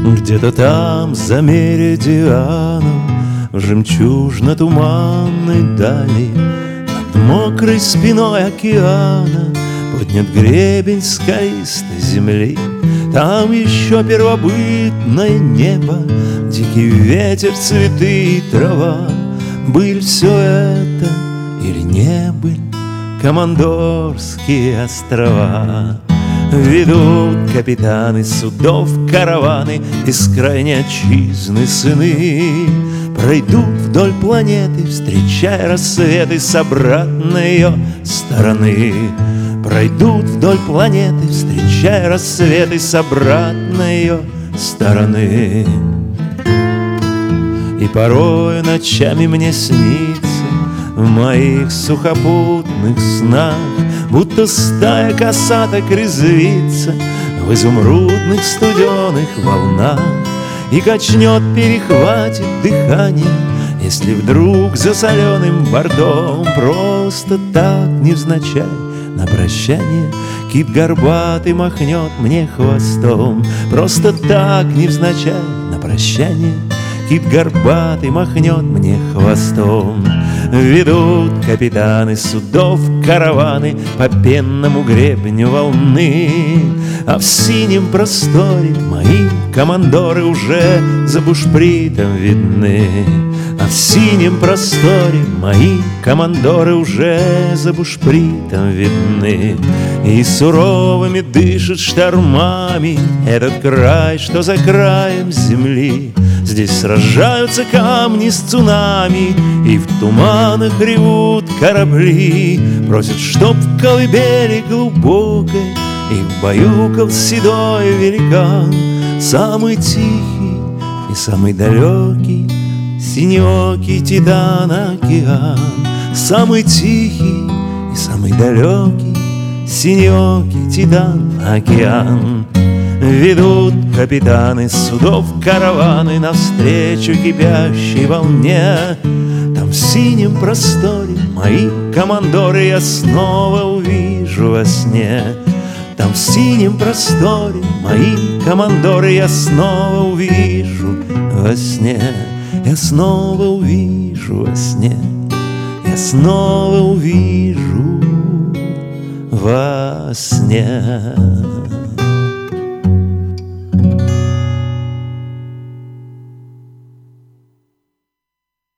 Где-то там, за меридианом, в жемчужно-туманной дали, над мокрой спиной океана поднят гребень скалистой земли. Там еще первобытное небо, дикий ветер, цветы и трава. Быль все это или не быль Командорские острова? Ведут капитаны судов караваны, бескрайней отчизны сыны. Пройдут вдоль планеты, встречая рассветы с обратной ее стороны. Пройдут вдоль планеты, встречая рассветы с обратной ее стороны. И порой ночами мне снится в моих сухопутных снах, будто стая косаток резвится в изумрудных студеных волнах и качнет, перехватит дыхание, если вдруг за соленым бортом просто так невзначай на прощание кит горбатый махнет мне хвостом. Просто так невзначай на прощание кит горбатый махнет мне хвостом. Ведут капитаны судов караваны по пенному гребню волны, а в синем просторе мои командоры уже за бушпритом видны. А в синем просторе мои командоры уже за бушпритом видны. И суровыми дышит штормами этот край, что за краем земли. Здесь сражаются камни с цунами, и в туманах ревут корабли. Просят, чтоб в колыбели глубокой их баюкал седой великан, самый тихий и самый далекий синеокий титан океан. Самый тихий и самый далекий синеокий титан океан. Ведут капитаны судов караваны навстречу кипящей волне. Там в синем просторе мои командоры я снова увижу во сне. Там в синем просторе мои командоры я снова увижу во сне. Я снова увижу во сне. Я снова увижу во сне.